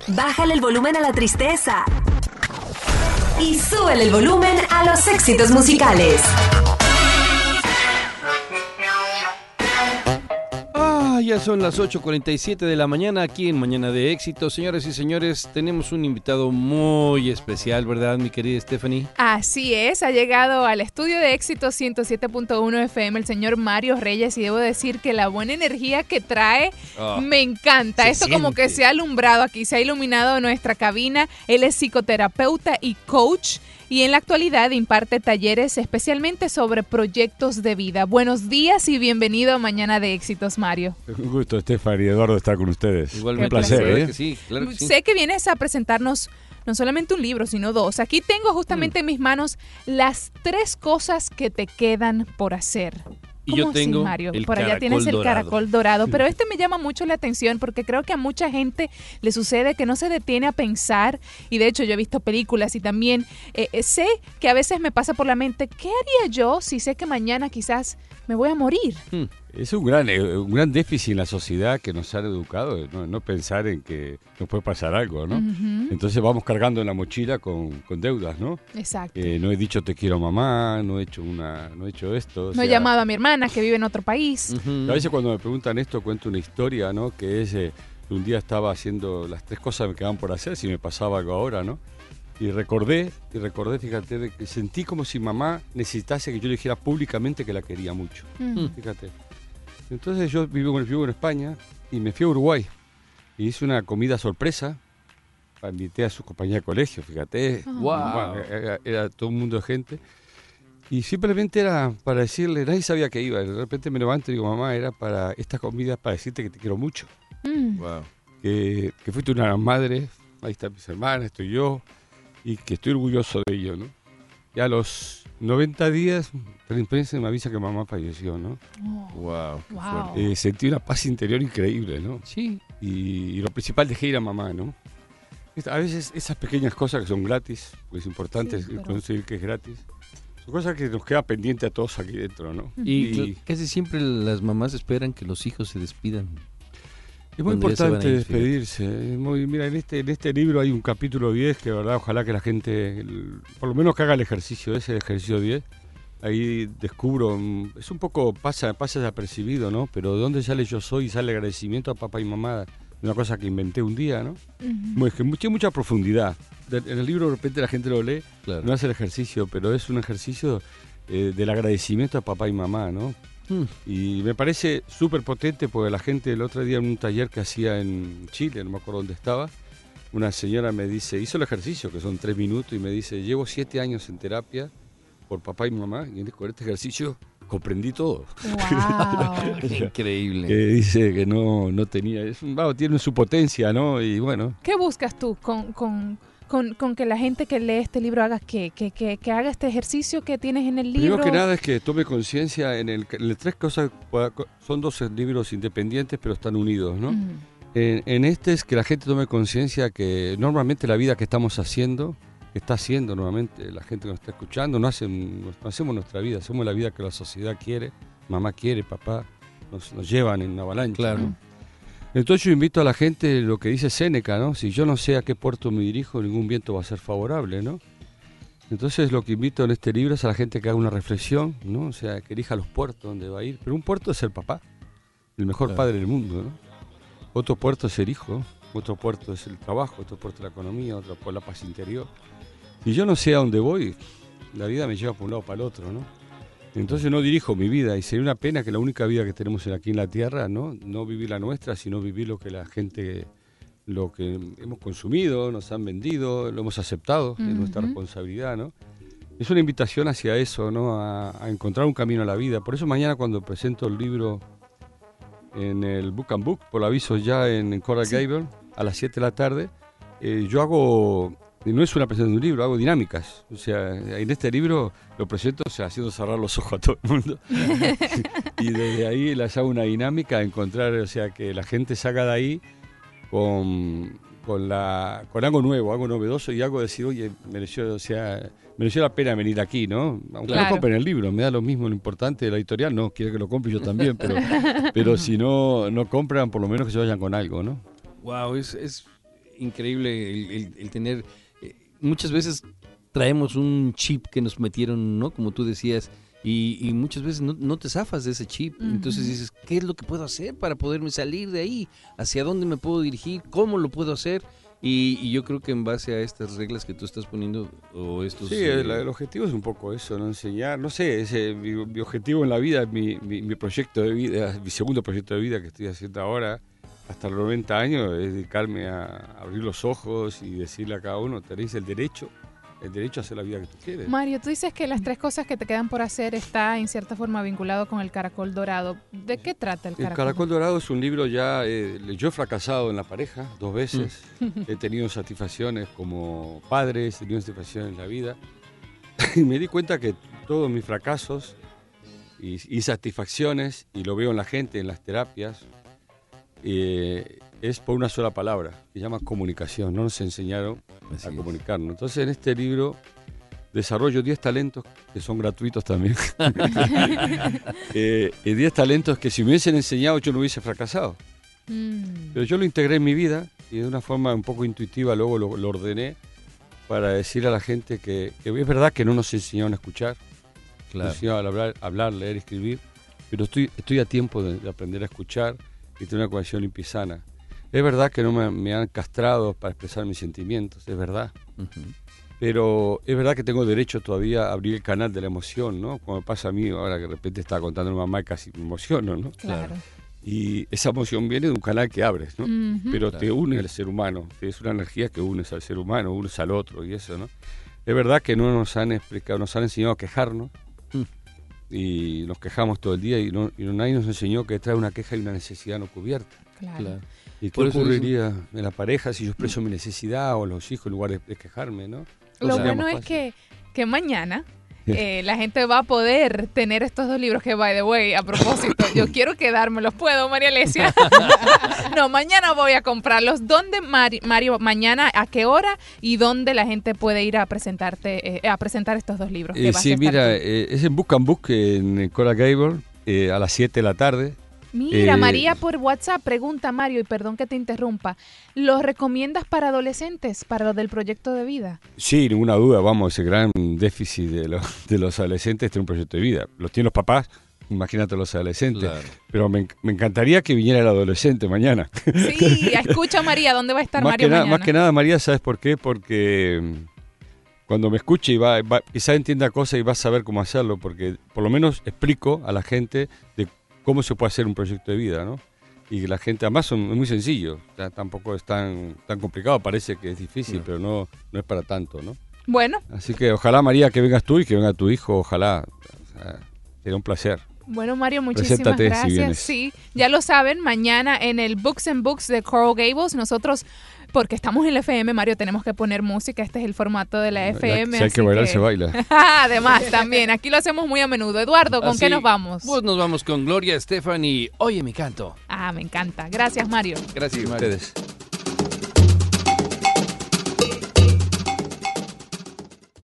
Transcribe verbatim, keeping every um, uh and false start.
Bájale el volumen a la tristeza y súbele el volumen a los éxitos musicales. Ah, ya son las ocho cuarenta y siete de la mañana aquí en Mañana de Éxito. Señoras y señores, tenemos un invitado muy especial, ¿verdad, mi querida Stephanie? Así es, ha llegado al estudio de Éxito ciento siete punto uno F M el señor Mario Reyes y debo decir que la buena energía que trae oh, me encanta. Esto siente. Como que se ha alumbrado aquí, se ha iluminado nuestra cabina. Él es psicoterapeuta y coach y en la actualidad imparte talleres especialmente sobre proyectos de vida. Buenos días y bienvenido a Mañana de Éxitos, Mario. Un gusto, Stephanie y Eduardo, estar con ustedes. Igualmente. Un placer, ¿eh? Que sí, claro que sí. Sé que vienes a presentarnos no solamente un libro, sino dos. Aquí tengo justamente mm. en mis manos las tres cosas que te quedan por hacer. Y yo tengo así, Mario? el Por allá tienes el dorado. caracol dorado, pero este me llama mucho la atención porque creo que a mucha gente le sucede que no se detiene a pensar y de hecho yo he visto películas y también eh, sé que a veces me pasa por la mente, ¿qué haría yo si sé que mañana quizás me voy a morir? Hmm. Es un gran, un gran déficit en la sociedad que nos han educado, no, no pensar en que nos puede pasar algo, ¿no? Uh-huh. Entonces vamos cargando en la mochila con, con deudas, ¿no? Exacto. Eh, no he dicho te quiero mamá, no he hecho una, no he hecho esto. No sea, he llamado a mi hermana que vive en otro país. Uh-huh. A veces cuando me preguntan esto cuento una historia, ¿no? Que es, eh, un día estaba haciendo las tres cosas que me quedaban por hacer, si me pasaba algo ahora, ¿no? Y recordé, y recordé, fíjate, que sentí como si mamá necesitase que yo le dijera públicamente que la quería mucho. Uh-huh. Fíjate. Entonces yo vivo, vivo en España y me fui a Uruguay y hice una comida sorpresa, invité a su compañía de colegio, fíjate, oh. wow. era, era todo un mundo de gente y simplemente era para decirle, nadie sabía que iba, de repente me levanto y digo, mamá, era para esta comida para decirte que te quiero mucho, mm. wow. que, que fuiste una gran madre, ahí están mis hermanas, estoy yo y que estoy orgulloso de ello, ¿no? Y a los noventa días, la prensa me avisa que mamá falleció, ¿no? Oh. Wow. Wow. Eh, sentí una paz interior increíble, ¿no? Sí. Y, y lo principal, dejé ir a mamá, ¿no? A veces esas pequeñas cosas que son gratis, pues es importante sí, pero... conseguir que es gratis, son cosas que nos queda pendiente a todos aquí dentro, ¿no? Y, y casi siempre las mamás esperan que los hijos se despidan. Es muy importante despedirse. Muy, mira, en este, en este libro hay un capítulo diez que, verdad, ojalá que la gente, el, por lo menos que haga el ejercicio ese, el ejercicio diez. Ahí descubro, es un poco, pasa, pasa desapercibido, ¿no? Pero de dónde sale yo soy y sale el agradecimiento a papá y mamá, una cosa que inventé un día, ¿no? Uh-huh. Es que tiene mucha profundidad. En el libro de repente la gente lo lee, claro. No hace el ejercicio, pero es un ejercicio eh, del agradecimiento a papá y mamá, ¿no? Hmm. Y me parece súper potente porque la gente el otro día en un taller que hacía en Chile, no me acuerdo dónde estaba, una señora me dice, hizo el ejercicio, que son tres minutos, y me dice, llevo siete años en terapia por papá y mamá, y con este ejercicio comprendí todo. Wow. Qué increíble. Que dice que no, no tenía, es un, wow, tiene su potencia, ¿no? Y bueno. ¿Qué buscas tú con... con... Con, con que la gente que lee este libro haga qué, que, que, que haga este ejercicio que tienes en el libro? Primero que nada es que tome conciencia en el, en el tres cosas, son dos libros independientes pero están unidos, ¿no? Mm. En, en este es que la gente tome conciencia que normalmente la vida que estamos haciendo, que está haciendo normalmente la gente que nos está escuchando, no, hacen, no hacemos nuestra vida, hacemos la vida que la sociedad quiere, mamá quiere, papá, nos, nos llevan en una avalancha. Claro. ¿No? Entonces yo invito a la gente, lo que dice Séneca, ¿no? Si yo no sé a qué puerto me dirijo, ningún viento va a ser favorable, ¿no? Entonces lo que invito en este libro es a la gente que haga una reflexión, ¿no? O sea, que elija los puertos donde va a ir. Pero un puerto es el papá, el mejor claro. padre del mundo, ¿no? Otro puerto es el hijo, otro puerto es el trabajo, otro puerto es la economía, otro puerto es la paz interior. Si yo no sé a dónde voy, la vida me lleva por un lado para el otro, ¿no? Entonces no dirijo mi vida y sería una pena que la única vida que tenemos aquí en la tierra, no, no vivir la nuestra, sino vivir lo que la gente, lo que hemos consumido, nos han vendido, lo hemos aceptado, uh-huh. Es nuestra responsabilidad, ¿no? Es una invitación hacia eso, ¿no? A, a encontrar un camino a la vida. Por eso mañana cuando presento el libro en el Book and Book, por aviso ya en, en Coral sí. Gable, a las siete de la tarde, eh, yo hago... No es una presentación de un libro, hago dinámicas. O sea, en este libro lo presento, o sea, haciendo cerrar los ojos a todo el mundo. Y desde ahí les hago una dinámica, encontrar, o sea, que la gente salga de ahí con, con, la, con algo nuevo, algo novedoso y algo de decir, oye, mereció, o sea, mereció la pena venir aquí, ¿no? Aunque claro. no compren el libro, me da lo mismo, lo importante de la editorial, no, quiere que lo compre yo también, pero, pero si no, no compran, por lo menos que se vayan con algo, ¿no? Wow, es... es... increíble el, el, el tener, eh, muchas veces traemos un chip que nos metieron, ¿no? Como tú decías, y, y muchas veces no, no te zafas de ese chip. Uh-huh. Entonces dices, ¿qué es lo que puedo hacer para poderme salir de ahí? ¿Hacia dónde me puedo dirigir? ¿Cómo lo puedo hacer? Y, y yo creo que en base a estas reglas que tú estás poniendo, o estos... Sí, eh, el, el objetivo es un poco eso, ¿no? Enseñar, no sé, ese, mi, mi objetivo en la vida, mi, mi, mi proyecto de vida, mi segundo proyecto de vida que estoy haciendo ahora, hasta los noventa años, es dedicarme a abrir los ojos y decirle a cada uno, tenéis el derecho, el derecho a hacer la vida que tú quieres. Mario, tú dices que las tres cosas que te quedan por hacer está en cierta forma vinculado con el Caracol Dorado. ¿De qué trata el Caracol? El Caracol Dorado es un libro ya, eh, yo he fracasado en la pareja dos veces, mm. he tenido satisfacciones como padre, he tenido satisfacciones en la vida, y me di cuenta que todos mis fracasos y, y satisfacciones, y lo veo en la gente, en las terapias, eh, es por una sola palabra, que se llama comunicación. No nos enseñaron Así a es. comunicarnos. Entonces, en este libro desarrollo diez talentos que son gratuitos también. eh, diez talentos que si me hubiesen enseñado yo no hubiese fracasado. Mm. Pero yo lo integré en mi vida y de una forma un poco intuitiva luego lo, lo ordené para decir a la gente que, que es verdad que no nos enseñaron a escuchar, claro. Nos enseñaron a hablar, hablar, leer, escribir, pero estoy, estoy a tiempo de, de aprender a escuchar y tener una conexión limpia y sana. Es verdad que no me, me han castrado para expresar mis sentimientos, es verdad. Uh-huh. Pero es verdad que tengo derecho todavía a abrir el canal de la emoción, ¿no? Como pasa a mí, ahora que de repente estaba contando a mi mamá y casi me emociono, ¿no? Claro. Y esa emoción viene de un canal que abres, ¿no? Uh-huh. Pero claro. Te une al ser humano, es una energía que unes al ser humano, unes al otro y eso, ¿no? Es verdad que no nos han explicado, nos han enseñado a quejarnos uh. y nos quejamos todo el día y, no, y nadie nos enseñó que trae una queja y una necesidad no cubierta. Claro. Claro. ¿Y qué ocurriría es... en la pareja si yo expreso mi necesidad o los hijos en lugar de, de quejarme, ¿no? Lo o sea, bueno es que, que mañana eh, la gente va a poder tener estos dos libros que, by the way, a propósito, yo quiero quedármelos. ¿Puedo, María Alesia? No, mañana voy a comprarlos. ¿Dónde, Mari, Mario, mañana, a qué hora y dónde la gente puede ir a presentarte, eh, a presentar estos dos libros? Eh, sí, mira, eh, es en Book and Book en Coral Gables eh, a las siete de la tarde. Mira, eh, María por WhatsApp pregunta, Mario, y perdón que te interrumpa, ¿los recomiendas para adolescentes, para los del proyecto de vida? Sí, ninguna duda, vamos, ese gran déficit de los, de los adolescentes tiene un proyecto de vida. Los tienen los papás, imagínate los adolescentes. Claro. Pero me, me encantaría que viniera el adolescente mañana. Sí, escucha María, ¿dónde va a estar más Mario que na, mañana? Más que nada, María, ¿sabes por qué? Porque cuando me escuche y va, va, quizá entienda cosas y va a saber cómo hacerlo, porque por lo menos explico a la gente de cómo se puede hacer un proyecto de vida, ¿no? Y que la gente, además son, es muy sencillo, o sea, tampoco es tan, tan complicado, parece que es difícil, no. pero no, no es para tanto, ¿no? Bueno. Así que ojalá, María, que vengas tú y que venga tu hijo, ojalá, o sea, sería un placer. Bueno, Mario, muchísimas gracias. Sí, ya lo saben, mañana en el Books and Books de Coral Gables, nosotros, porque estamos en la F M, Mario, tenemos que poner música, este es el formato de la F M. Si hay que bailar, que... se baila. Además, también, aquí lo hacemos muy a menudo. Eduardo, ¿con así, qué nos vamos? Pues nos vamos con Gloria Estefan y Oye mi canto. Ah, me encanta. Gracias, Mario. Gracias, Mario. Ustedes.